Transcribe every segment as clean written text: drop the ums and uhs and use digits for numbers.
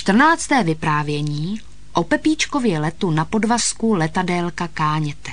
14. vyprávění o Pepíčkově letu na podvazku letadélka Káněte.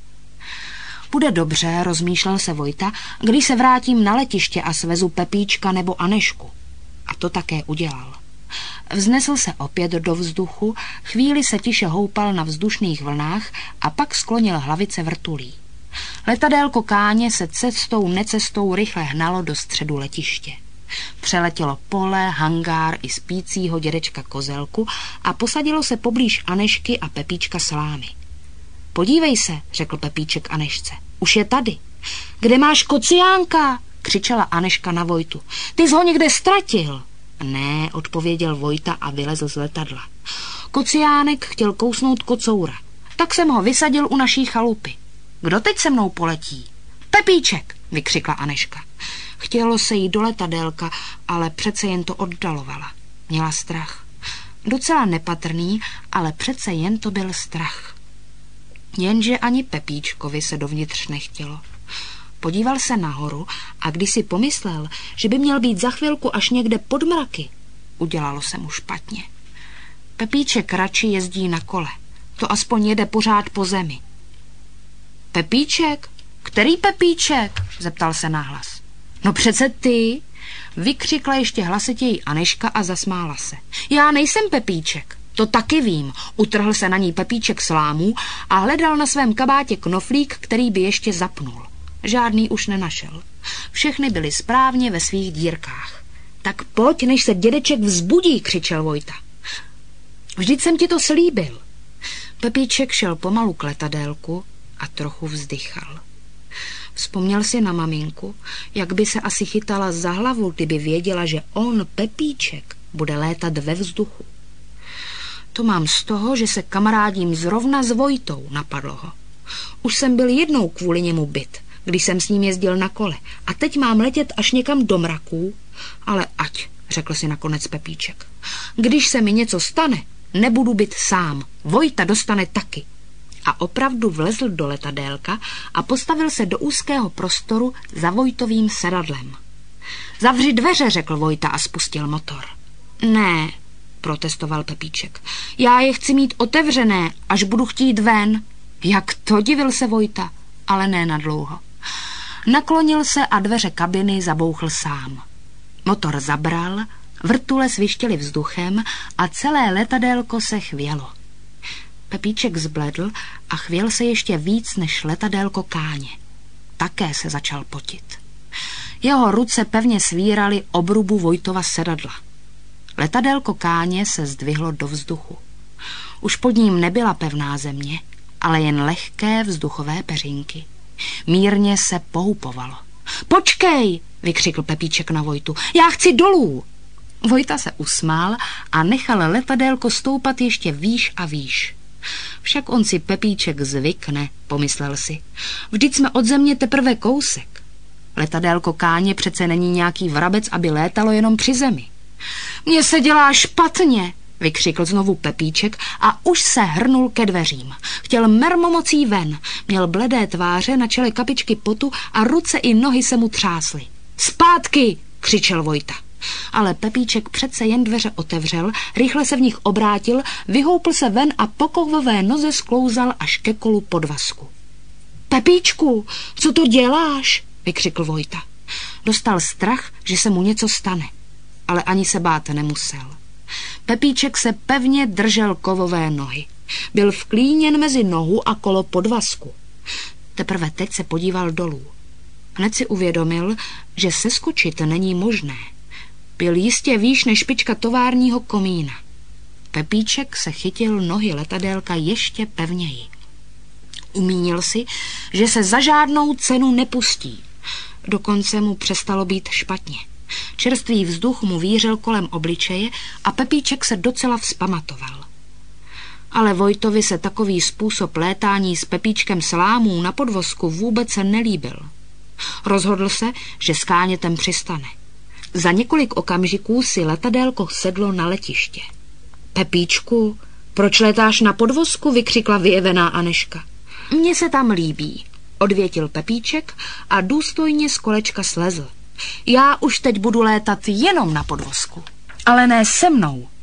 Bude dobře, rozmýšlel se Vojta, když se vrátím na letiště a svezu Pepíčka nebo Anešku. A to také udělal. Vznesl se opět do vzduchu, chvíli se tiše houpal na vzdušných vlnách a pak sklonil hlavice vrtulí. Letadélko Káně se cestou necestou rychle hnalo do středu letiště. Přeletělo pole, hangár i spícího dědečka Kozelku a posadilo se poblíž Anešky a Pepíčka Slámy. Podívej se, řekl Pepíček Anešce, už je tady. Kde máš kociánka? Křičela Aneška na Vojtu. Ty jsi ho někde ztratil. Ne, odpověděl Vojta a vylezl z letadla. Kociánek chtěl kousnout kocoura, tak jsem ho vysadil u naší chalupy. Kdo teď se mnou poletí? Pepíček, vykřikla Aneška. Chtělo se jí do letadélka, ale přece jen to oddalovala. Měla strach. Docela nepatrný, ale přece jen to byl strach. Jenže ani Pepíčkovi se dovnitř nechtělo. Podíval se nahoru a když si pomyslel, že by měl být za chvilku až někde pod mraky, udělalo se mu špatně. Pepíček radši jezdí na kole. To aspoň jede pořád po zemi. Pepíček? Který Pepíček? Zeptal se nahlas. No přece ty, vykřikla ještě hlasitěji Aneška a zasmála se. Já nejsem Pepíček, to taky vím. Utrhl se na ní Pepíček Slámů a hledal na svém kabátě knoflík, který by ještě zapnul. Žádný už nenašel. Všechny byly správně ve svých dírkách. Tak pojď, než se dědeček vzbudí, křičel Vojta. Vždyť jsem ti to slíbil. Pepíček šel pomalu k letadélku a trochu vzdychal. Vzpomněl si na maminku, jak by se asi chytala za hlavu, kdyby věděla, že on, Pepíček, bude létat ve vzduchu. To mám z toho, že se kamarádím zrovna s Vojtou, napadlo ho. Už jsem byl jednou kvůli němu byt, když jsem s ním jezdil na kole a teď mám letět až někam do mraků, ale ať, řekl si nakonec Pepíček. Když se mi něco stane, nebudu být sám, Vojta dostane taky. A opravdu vlezl do letadélka a postavil se do úzkého prostoru za Vojtovým sedadlem. Zavři dveře, řekl Vojta a spustil motor. Ne, protestoval Pepíček. Já je chci mít otevřené, až budu chtít ven. Jak to, divil se Vojta, ale ne nadlouho. Naklonil se a dveře kabiny zabouchl sám. Motor zabral, vrtule svištěly vzduchem a celé letadélko se chvělo. Pepíček zbledl a chvěl se ještě víc než letadélko Káně. Také se začal potit. Jeho ruce pevně svíraly obrubu Vojtova sedadla. Letadélko Káně se zdvihlo do vzduchu. Už pod ním nebyla pevná země, ale jen lehké vzduchové peřinky. Mírně se pohupovalo. Počkej, vykřikl Pepíček na Vojtu, já chci dolů. Vojta se usmál a nechal letadélko stoupat ještě výš a výš. Však on si Pepíček zvykne, pomyslel si. Vždyť jsme od země teprve kousek. Letadélko Káně přece není nějaký vrabec, aby létalo jenom při zemi. Mně se dělá špatně, vykřikl znovu Pepíček a už se hrnul ke dveřím. Chtěl mermomocí ven, měl bledé tváře, na čele kapičky potu a ruce i nohy se mu třásly. Zpátky, křičel Vojta. Ale Pepíček přece jen dveře otevřel, rychle se v nich obrátil, vyhoupl se ven a po kovové noze sklouzal až ke kolu podvazku. Pepíčku, co to děláš? Vykřikl Vojta. Dostal strach, že se mu něco stane, ale ani se bát nemusel. Pepíček se pevně držel kovové nohy. Byl vklíněn mezi nohu a kolo podvazku. Teprve teď se podíval dolů. Hned si uvědomil, že seskočit není možné. Byl jistě výš než špička továrního komína. Pepíček se chytil nohy letadélka ještě pevněji. Umínil si, že se za žádnou cenu nepustí. Dokonce mu přestalo být špatně. Čerstvý vzduch mu vířil kolem obličeje a Pepíček se docela vzpamatoval. Ale Vojtovi se takový způsob létání s Pepíčkem Slámů na podvozku vůbec se nelíbil. Rozhodl se, že s Kánětem přistane. Za několik okamžiků si letadélko sedlo na letiště. Pepíčku, proč letáš na podvozku? Vykřikla vyjevená Aneška. Mně se tam líbí, odvětil Pepíček a důstojně z kolečka slezl. Já už teď budu létat jenom na podvozku. Ale ne se mnou.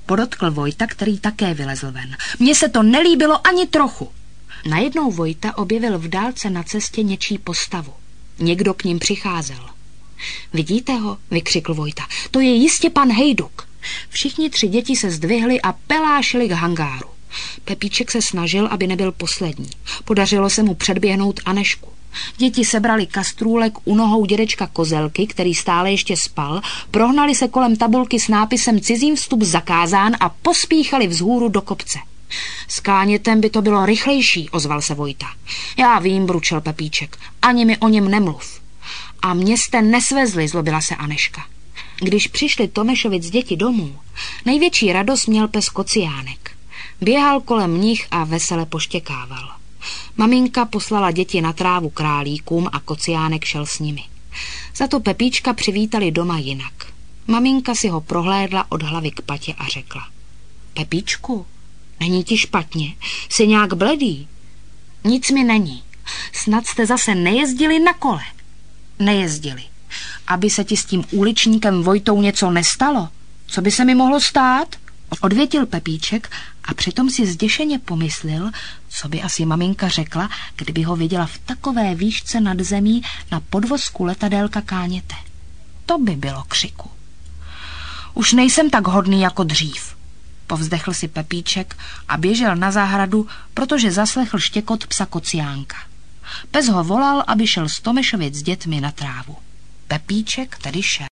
podotkl Vojta, který také vylezl ven. Mně se to nelíbilo ani trochu. Najednou Vojta objevil v dálce na cestě něčí postavu. Někdo k ním přicházel. Vidíte ho? Vykřikl Vojta. To je jistě pan Hejduk. Všichni 3 děti se zdvihli a pelášili k hangáru. Pepíček se snažil, aby nebyl poslední. Podařilo se mu předběhnout Anešku. Děti sebrali kastrůlek u nohou dědečka Kozelky, který stále ještě spal, prohnali se kolem tabulky s nápisem Cizím vstup zakázán a pospíchali vzhůru do kopce. S Kánětem by to bylo rychlejší, ozval se Vojta. Já vím, bručel Pepíček, ani mi o něm nemluv. A mě jste nesvezli, zlobila se Aneška. Když přišli Tomešovic děti domů, největší radost měl pes Kociánek. Běhal kolem nich a vesele poštěkával. Maminka poslala děti na trávu králíkům a Kociánek šel s nimi. Za to Pepíčka přivítali doma jinak. Maminka si ho prohlédla od hlavy k patě a řekla. Pepíčku, není ti špatně? Jsi nějak bledý? Nic mi není. Snad jste zase nejezdili na kole. Nejezdili. Aby se ti s tím uličníkem Vojtou něco nestalo? Co by se mi mohlo stát? Odvětil Pepíček a přitom si zděšeně pomyslel, co by asi maminka řekla, kdyby ho viděla v takové výšce nad zemí na podvozku letadélka Káněte. To by bylo křiku. Už nejsem tak hodný jako dřív. Povzdechl si Pepíček a běžel na zahradu, protože zaslechl štěkot psa Kociánka. Pes ho volal, aby šel z Tomešovic s dětmi na trávu. Pepíček tedy šel.